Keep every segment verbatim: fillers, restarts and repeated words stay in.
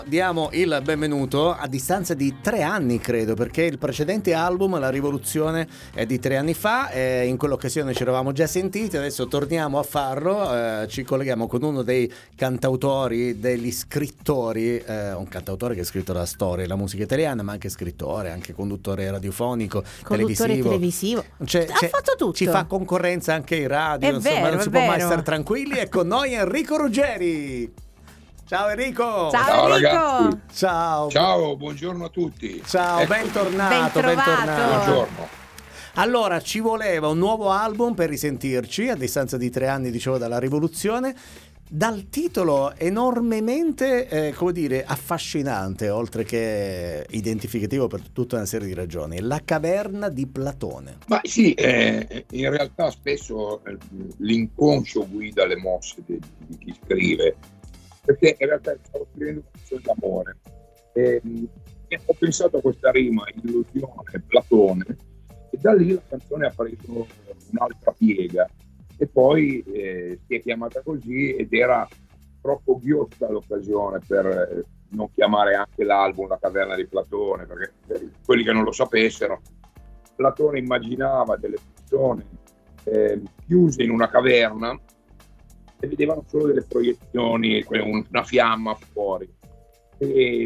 Diamo il benvenuto a distanza di tre anni, credo, perché il precedente album, La Rivoluzione, è di tre anni fa e in quell'occasione ci eravamo già sentiti. Adesso torniamo a farlo, eh, ci colleghiamo con uno dei cantautori, degli scrittori, eh, un cantautore che ha scritto la storia, la musica italiana, ma anche scrittore, anche conduttore radiofonico, conduttore televisivo, televisivo. C'è, ha c'è, fatto tutto, ci fa concorrenza anche in radio, è insomma, vero, non si è può vero. mai stare tranquilli. E con noi Enrico Ruggeri. Ciao Enrico! Ciao, Ciao Enrico! ragazzi! Ciao! Ciao, buongiorno a tutti! Ciao, Ecco. bentornato, Ben trovato. bentornato. Buongiorno! Allora, ci voleva un nuovo album per risentirci, a distanza di tre anni, dicevo, dalla rivoluzione, dal titolo enormemente, eh, come dire, affascinante, oltre che identificativo per tutta una serie di ragioni, La caverna di Platone. Ma sì, eh, in realtà spesso eh, l'inconscio guida le mosse di, di chi scrive, perché in realtà stavo scrivendo una canzone d'amore e, e ho pensato a questa rima, illusione, Platone, e da lì la canzone ha preso un'altra piega e poi eh, si è chiamata così, ed era troppo ghiotta l'occasione per eh, non chiamare anche l'album La caverna di Platone, perché per quelli che non lo sapessero, Platone immaginava delle persone eh, chiuse in una caverna e vedevano solo delle proiezioni, una fiamma fuori. E,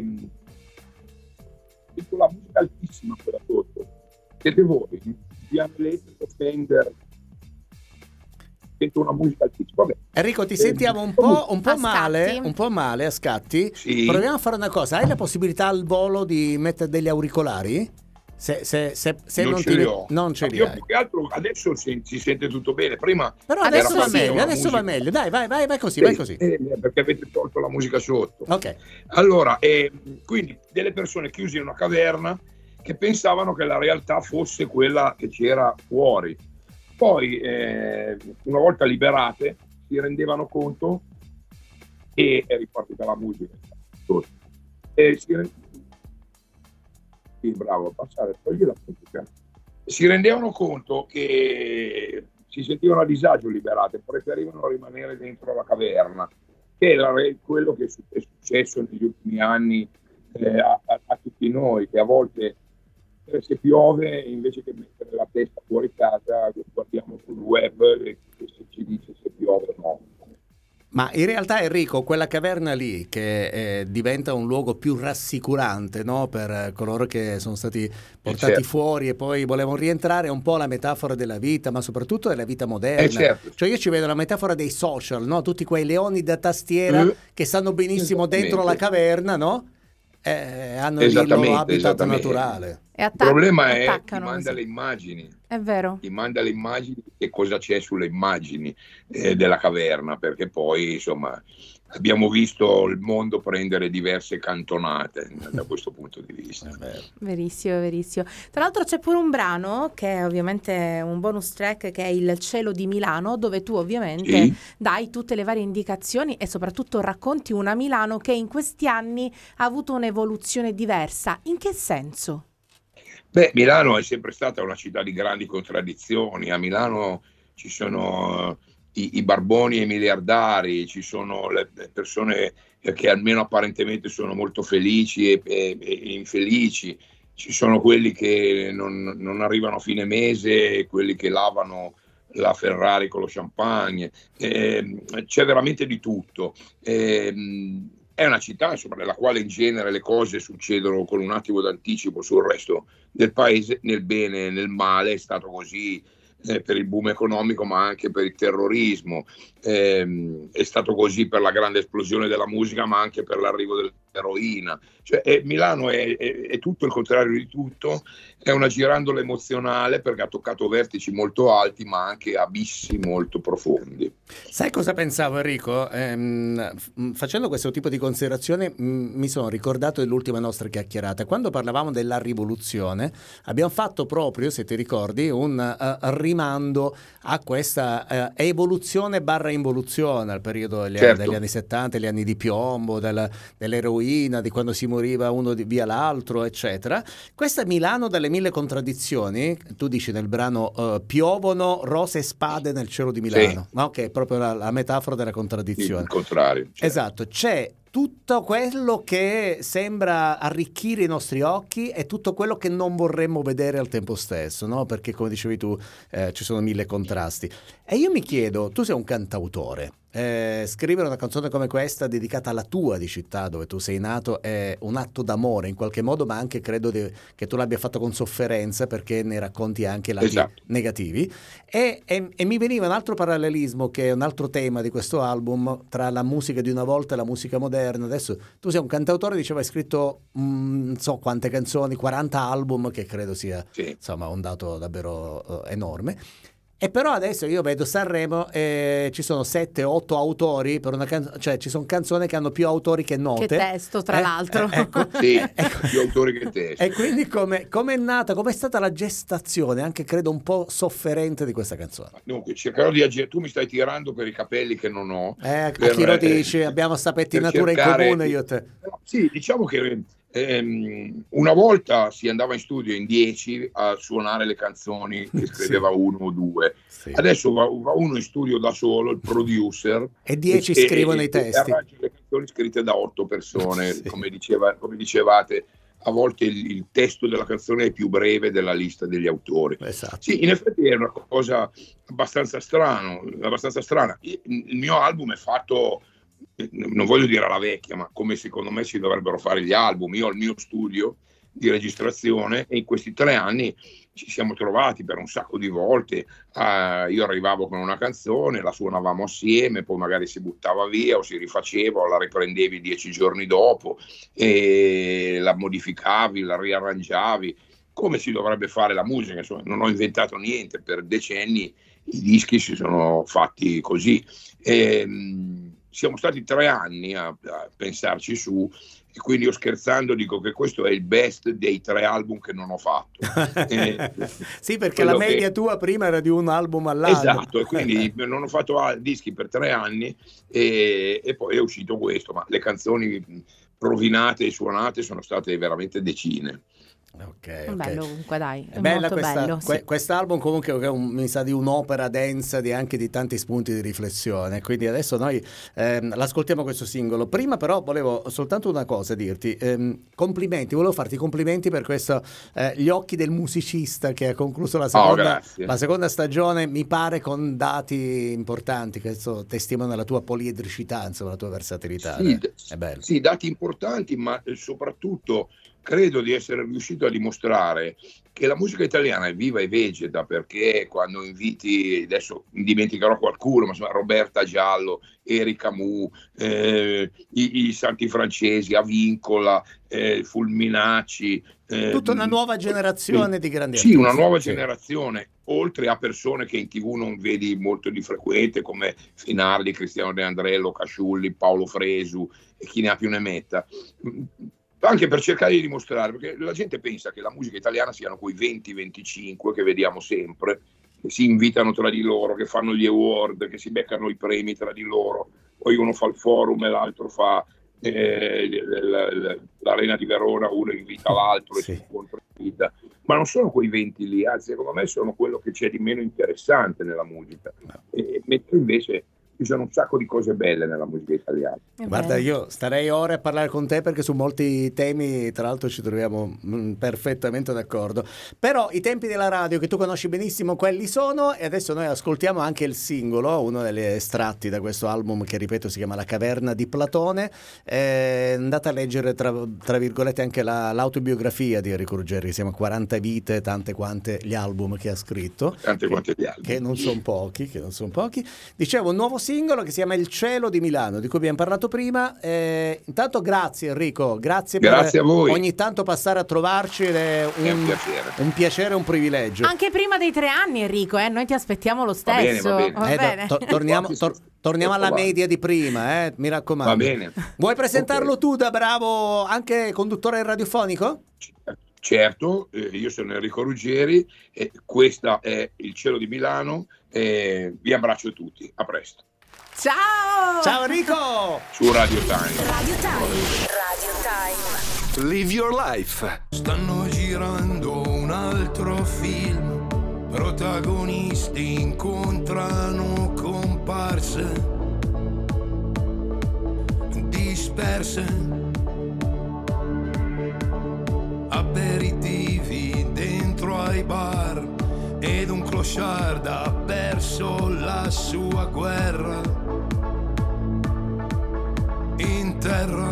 e con la musica altissima quella sotto. Siete voi, piano elettrico, Fender, sento una musica altissima. Vabbè. Enrico, ti Eh, sentiamo un po', un po' a male, scatti. un po' male a scatti. Sì. Proviamo a fare una cosa. Hai la possibilità al volo di mettere degli auricolari? Se, se, se, se non, non, ce ti li ho. non ce li Io hai. più che altro adesso si, si sente tutto bene. Prima Però era adesso va partita meglio, una adesso va musica- meglio. Dai, vai, vai, vai così, Sì, vai così. eh, perché avete tolto la musica sotto. Ok. Allora, eh, quindi delle persone chiuse in una caverna che pensavano che la realtà fosse quella che c'era fuori. Poi, eh, una volta liberate, si rendevano conto, e è ripartita la musica. E si rend- sì, bravo, passare, togli la musica. Si rendevano conto che si sentivano a disagio liberate, preferivano rimanere dentro la caverna, che era quello che è successo negli ultimi anni eh, a, a, a tutti noi, che a volte eh, se piove, invece che mettere la testa fuori casa, guardiamo sul web e se ci dice se piove o no. Ma in realtà, Enrico, quella caverna lì che eh, diventa un luogo più rassicurante, no? Per coloro che sono stati portati certo. fuori e poi volevano rientrare, è un po' la metafora della vita, ma soprattutto della vita moderna. Eh, certo. Cioè io ci vedo la metafora dei social, no? Tutti quei leoni da tastiera Eh, che stanno benissimo dentro la caverna, no? Eh, hanno lì il loro habitat naturale. E Il attac- problema è chi attaccano manda così. le immagini. È vero. Ti manda le immagini e cosa c'è sulle immagini eh, della caverna, perché poi insomma abbiamo visto il mondo prendere diverse cantonate da questo punto di vista. Verissimo, verissimo. Tra l'altro c'è pure un brano che è ovviamente un bonus track, che è Il cielo di Milano, dove tu ovviamente Sì. dai tutte le varie indicazioni e soprattutto racconti una Milano che in questi anni ha avuto un'evoluzione diversa. In che senso? Beh, Milano è sempre stata una città di grandi contraddizioni. A Milano ci sono i, i barboni e i miliardari, ci sono le, le persone che almeno apparentemente sono molto felici e, e, e infelici, ci sono quelli che non, non arrivano a fine mese e quelli che lavano la Ferrari con lo champagne. Eh, c'è veramente di tutto. Eh, È una città, insomma, nella quale in genere le cose succedono con un attimo d'anticipo sul resto del paese, nel bene e nel male. È stato così eh, per il boom economico, ma anche per il terrorismo. Eh, è stato così per la grande esplosione della musica, ma anche per l'arrivo dell'eroina. Cioè, eh, Milano è, è, è tutto il contrario di tutto, è una girandola emozionale, perché ha toccato vertici molto alti, ma anche abissi molto profondi. Sai cosa pensavo, Enrico? Ehm, f- facendo questo tipo di considerazione m- mi sono ricordato dell'ultima nostra chiacchierata. Quando parlavamo della rivoluzione abbiamo fatto proprio, se ti ricordi, un uh, rimando a questa uh, evoluzione barra involuzione al periodo degli, Certo. degli anni settanta, gli anni di piombo, del, dell'eroina, di quando si moriva uno di, via l'altro, eccetera. Questa Milano dalle mille contraddizioni, tu dici nel brano uh, piovono rose e spade nel cielo di Milano, Sì. no? Che è proprio la, la metafora della contraddizione. Il contrario. Certo. Esatto, c'è tutto quello che sembra arricchire i nostri occhi e tutto quello che non vorremmo vedere al tempo stesso, no? Perché come dicevi tu eh, ci sono mille contrasti. E io mi chiedo, tu sei un cantautore, eh, scrivere una canzone come questa dedicata alla tua di città dove tu sei nato è un atto d'amore in qualche modo, ma anche credo de- che tu l'abbia fatto con sofferenza, perché ne racconti anche lati esatto. negativi. E, e, e mi veniva un altro parallelismo, che è un altro tema di questo album, tra la musica di una volta e la musica moderna. Adesso tu sei un cantautore, diceva, hai scritto mh, non so quante canzoni, quaranta album, che credo sia sì. insomma un dato davvero uh, enorme. E però adesso io vedo Sanremo e ci sono sette otto autori per una canzone, cioè ci sono canzoni che hanno più autori che note. Che testo, tra eh, l'altro. Eh, ecco. Sì, ecco. più autori che testo. E quindi come è nata, come è stata la gestazione, anche credo un po' sofferente, di questa canzone? Dunque, cercherò di agire. Tu mi stai tirando per i capelli che non ho. Eh, per, a chi lo eh, dici? Abbiamo sta pettinatura cercare... in comune io e te. Sì, diciamo che ehm, una volta si andava in studio in dieci a suonare le canzoni che scriveva sì. uno o due. Sì. Adesso va, va uno in studio da solo, il producer, e dieci e, scrivono e, i testi. E arrangia le canzoni scritte da otto persone, sì. come, diceva, come dicevate. A volte il, il testo della canzone è più breve della lista degli autori. Esatto. Sì, in effetti è una cosa abbastanza strano, abbastanza strana. Il, il mio album è fatto, non voglio dire alla vecchia, ma come secondo me si dovrebbero fare gli album. Io ho il mio studio di registrazione e in questi tre anni ci siamo trovati per un sacco di volte. Uh, io arrivavo con una canzone, la suonavamo assieme, poi magari si buttava via o si rifaceva o la riprendevi dieci giorni dopo e la modificavi, la riarrangiavi, come si dovrebbe fare la musica. Insomma, non ho inventato niente, per decenni i dischi si sono fatti così. E, mh, siamo stati tre anni a, a pensarci su, e quindi io scherzando dico che questo è il best dei tre album che non ho fatto. eh, sì, perché la media che... tua prima era di un album all'anno. Esatto, e quindi non ho fatto dischi per tre anni e, e poi è uscito questo, ma le canzoni provinate e suonate sono state veramente decine. Okay, okay. Bello comunque, dai, è bella molto questa, bello, que- sì. Quest'album comunque è un, mi sa di un'opera densa, di anche di tanti spunti di riflessione, quindi adesso noi ehm, l'ascoltiamo questo singolo. Prima però volevo soltanto una cosa dirti, ehm, complimenti, volevo farti complimenti per questo eh, Gli occhi del musicista, che ha concluso la seconda, oh, la seconda stagione, mi pare con dati importanti, che questo testimonia la tua poliedricità, insomma la tua versatilità. Sì, eh? È bello. Sì, dati importanti, ma soprattutto credo di essere riuscito a dimostrare che la musica italiana è viva e vegeta, perché quando inviti, adesso dimenticherò qualcuno, ma insomma Roberta Giallo, Erika Mu, eh, i, i Santi Francesi, Avincola, eh, Fulminacci. Eh, Tutta una nuova generazione eh, di grandi sì, artisti. una nuova sì. generazione, oltre a persone che in tivù non vedi molto di frequente, come Finardi, Cristiano De Andrello, Casciulli, Paolo Fresu e chi ne ha più ne metta. Anche per cercare di dimostrare, perché la gente pensa che la musica italiana siano quei venti venticinque che vediamo sempre, che si invitano tra di loro, che fanno gli award, che si beccano i premi tra di loro, poi uno fa il forum e l'altro fa eh, l'Arena di Verona, uno invita l'altro sì. e si incontra in vita. Ma non sono quei venti lì, anzi secondo me sono quello che c'è di meno interessante nella musica, e, mentre invece ci sono un sacco di cose belle nella musica italiana. Guarda, io starei ore a parlare con te, perché su molti temi tra l'altro ci troviamo mh, perfettamente d'accordo, però i tempi della radio che tu conosci benissimo quelli sono, e adesso noi ascoltiamo anche il singolo, uno degli estratti da questo album che ripeto si chiama La caverna di Platone. Eh, andate a leggere tra, tra virgolette anche la, l'autobiografia di Enrico Ruggeri, siamo quaranta vite, tante quante gli album che ha scritto, tante che, quante gli album che non sono pochi, che non sono pochi. Dicevo, un nuovo singolo che si chiama Il cielo di Milano, di cui abbiamo parlato prima. Eh, intanto grazie Enrico, grazie, grazie per a voi. Ogni tanto passare a trovarci, ed è un, è un piacere, un piacere, un privilegio. Anche prima dei tre anni Enrico, eh? Noi ti aspettiamo lo stesso. Va bene, va bene. Va bene. Eh, to- torniamo, tor- torniamo alla media di prima, eh? Mi raccomando. Va bene. Vuoi presentarlo okay. tu da bravo anche conduttore radiofonico? Certo, eh, io sono Enrico Ruggeri e questa è Il cielo di Milano, e vi abbraccio tutti, a presto. Ciao! Ciao Enrico! Su Radio Time. Radio Time. Radio Time. Live your life. Stanno girando un altro film. Protagonisti incontrano comparse. Dis- disperse, aperitivi dentro ai bar, ed un clochard ha perso la sua guerra in terra.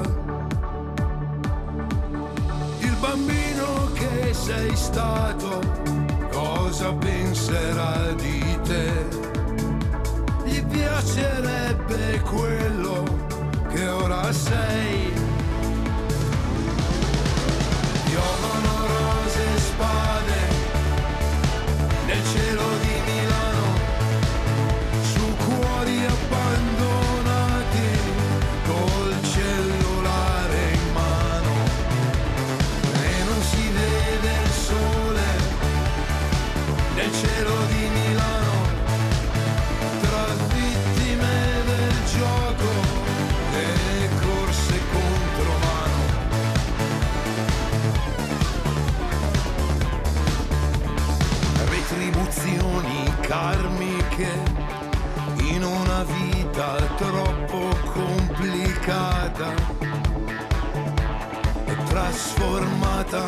Il bambino che sei stato, cosa penserà di te? Gli piacerebbe quello che ora sei. Piovono rose e spade nel cielo di Milano, su cuori abbandonati col cellulare in mano, e non si vede il sole nel cielo di Milano, tra vittime del gioco e corse contro mano. Retribuzioni karmiche in una vita troppo complicata e trasformata.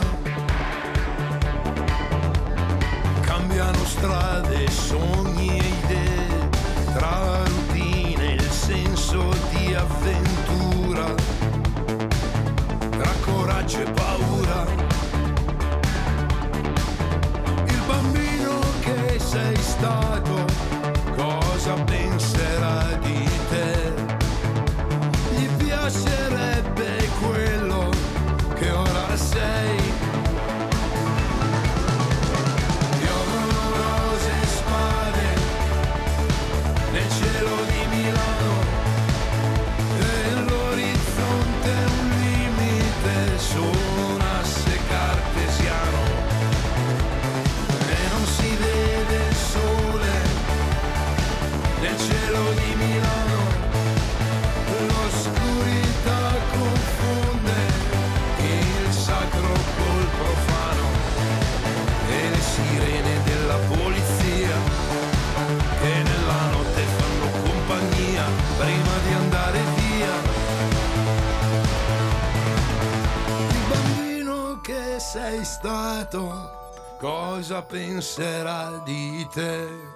Cambiano strade, sogni e idee, tra la routine e il senso di avventura, tra coraggio e paura. Il bambino che sei stato, cosa penserà di te? Gli piacerebbe quello che ora sei. Piovono rose e spade nel cielo di Milano, e l'orizzonte è un limite su un asse cartesiano, e non si vede il sole nel cielo di Milano, l'oscurità confonde il sacro col profano, e le sirene della polizia che nella notte fanno compagnia prima di andare via. Il bambino che sei stato, cosa penserà di te?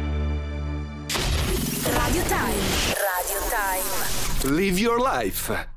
Radio Time. Radio Time. Live your life.